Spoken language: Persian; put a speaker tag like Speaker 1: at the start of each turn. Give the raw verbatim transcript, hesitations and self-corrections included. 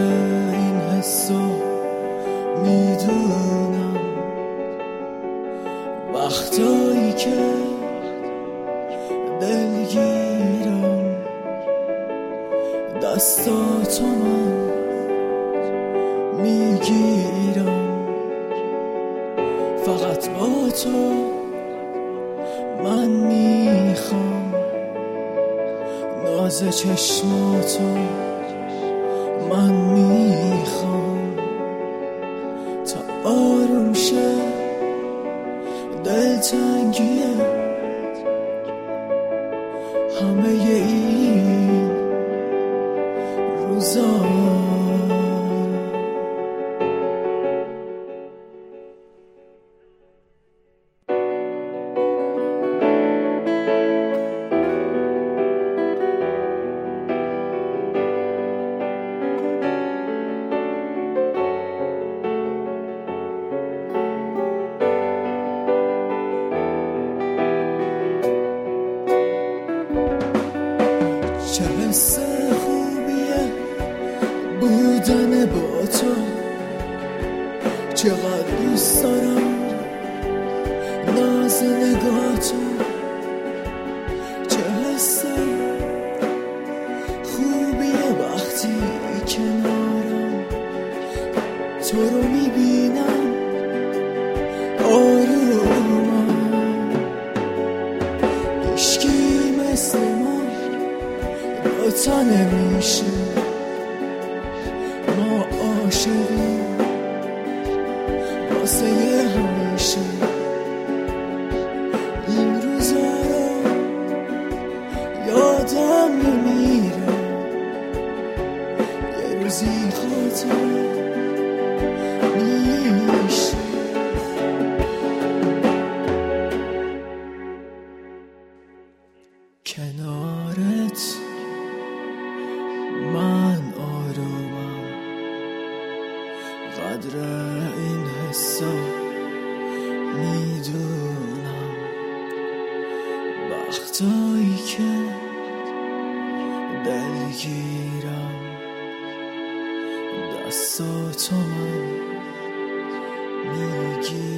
Speaker 1: این حسو میدونم، وقتایی که دلگیرم دستاتو من میگیرم، فقط با تو من میخوام، ناز چشماتو من میخوام، تا آروم شه دلتنگیه همه این روزا. چه حس خوبیه بودن با تو، چقدر دوست دارم ناز نگاهتو، چه حس خوبیه وقتی کنارم تو رو میبینم آرومم، هیچکی مثل ما دوتا نمیشه، ما عاشقیم واسه همیشه، این روزا رو یادم نمیره، یه روزی خاطره میشه. کنارت من آرومم، قدر این حسا میدونم، وقتایی که دلگیرم دستاتو من میگیرم.